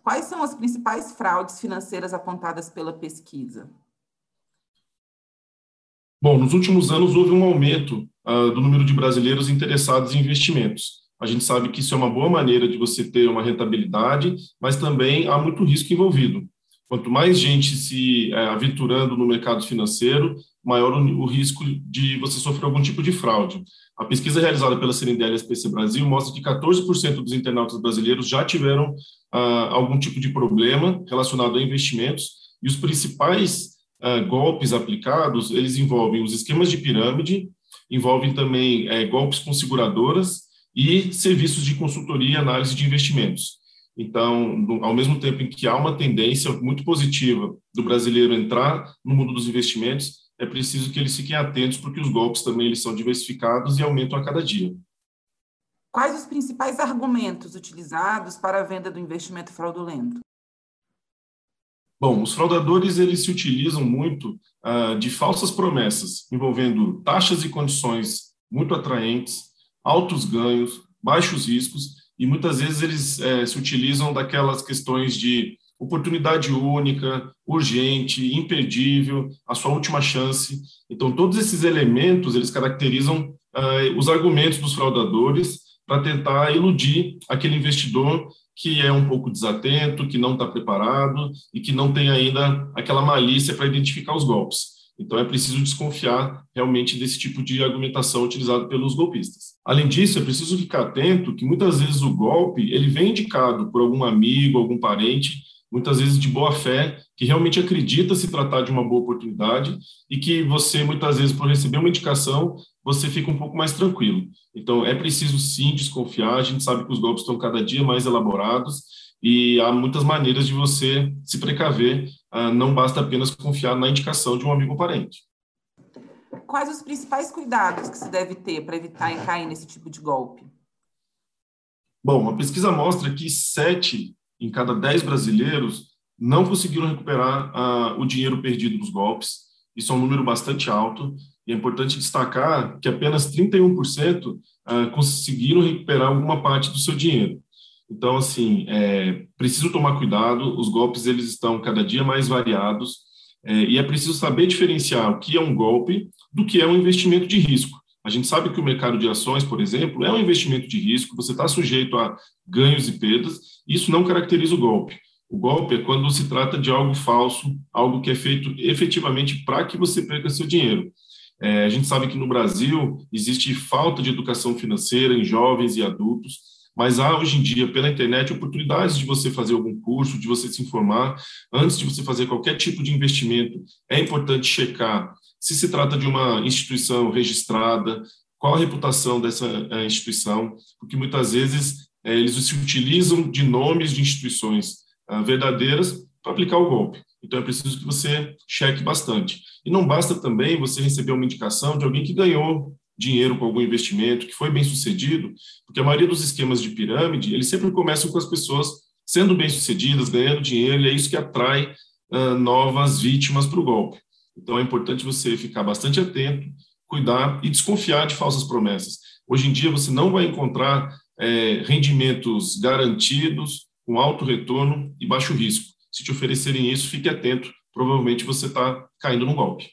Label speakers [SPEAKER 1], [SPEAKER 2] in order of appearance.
[SPEAKER 1] Quais são as principais fraudes financeiras apontadas pela pesquisa?
[SPEAKER 2] Bom, nos últimos anos houve um aumento do número de brasileiros interessados em investimentos. A gente sabe que isso é uma boa maneira de você ter uma rentabilidade, mas também há muito risco envolvido. Quanto mais gente se aventurando no mercado financeiro, maior o risco de você sofrer algum tipo de fraude. A pesquisa realizada pela Cyrindel SPC Brasil mostra que 14% dos internautas brasileiros já tiveram algum tipo de problema relacionado a investimentos, e os principais golpes aplicados, eles envolvem os esquemas de pirâmide, envolvem também golpes com seguradoras e serviços de consultoria e análise de investimentos. Então, ao mesmo tempo em que há uma tendência muito positiva do brasileiro entrar no mundo dos investimentos, é preciso que eles fiquem atentos, porque os golpes também eles são diversificados e aumentam a cada dia.
[SPEAKER 1] Quais os principais argumentos utilizados para a venda do investimento fraudulento?
[SPEAKER 2] Bom, os fraudadores eles se utilizam muito de falsas promessas, envolvendo taxas e condições muito atraentes, altos ganhos, baixos riscos, e muitas vezes eles se utilizam daquelas questões de oportunidade única, urgente, imperdível, a sua última chance. Então, todos esses elementos, eles caracterizam os argumentos dos fraudadores para tentar iludir aquele investidor que é um pouco desatento, que não está preparado e que não tem ainda aquela malícia para identificar os golpes. Então, é preciso desconfiar realmente desse tipo de argumentação utilizado pelos golpistas. Além disso, é preciso ficar atento que muitas vezes o golpe ele vem indicado por algum amigo, algum parente, muitas vezes de boa fé, que realmente acredita se tratar de uma boa oportunidade e que você, muitas vezes, por receber uma indicação, você fica um pouco mais tranquilo. Então, é preciso, sim, desconfiar. A gente sabe que os golpes estão cada dia mais elaborados e há muitas maneiras de você se precaver. Não basta apenas confiar na indicação de um amigo ou parente.
[SPEAKER 1] Quais os principais cuidados que se deve ter para evitar cair nesse tipo de golpe?
[SPEAKER 2] Bom, a pesquisa mostra que 7 em cada 10 brasileiros não conseguiram recuperar o dinheiro perdido nos golpes. Isso é um número bastante alto, e é importante destacar que apenas 31% conseguiram recuperar alguma parte do seu dinheiro. Então, assim, preciso tomar cuidado, os golpes eles estão cada dia mais variados, e é preciso saber diferenciar o que é um golpe do que é um investimento de risco. A gente sabe que o mercado de ações, por exemplo, é um investimento de risco, você está sujeito a ganhos e perdas, isso não caracteriza o golpe. O golpe é quando se trata de algo falso, algo que é feito efetivamente para que você perca seu dinheiro. A gente sabe que no Brasil existe falta de educação financeira em jovens e adultos, mas há hoje em dia, pela internet, oportunidades de você fazer algum curso, de você se informar. Antes de você fazer qualquer tipo de investimento, é importante checar se trata de uma instituição registrada, qual a reputação dessa instituição, porque muitas vezes eles se utilizam de nomes de instituições verdadeiras para aplicar o golpe. Então, é preciso que você cheque bastante. E não basta também você receber uma indicação de alguém que ganhou dinheiro com algum investimento, que foi bem sucedido, porque a maioria dos esquemas de pirâmide, eles sempre começam com as pessoas sendo bem-sucedidas, ganhando dinheiro, e é isso que atrai novas vítimas para o golpe. Então, é importante você ficar bastante atento, cuidar e desconfiar de falsas promessas. Hoje em dia, você não vai encontrar rendimentos garantidos, com alto retorno e baixo risco. Se te oferecerem isso, fique atento, provavelmente você está caindo no golpe.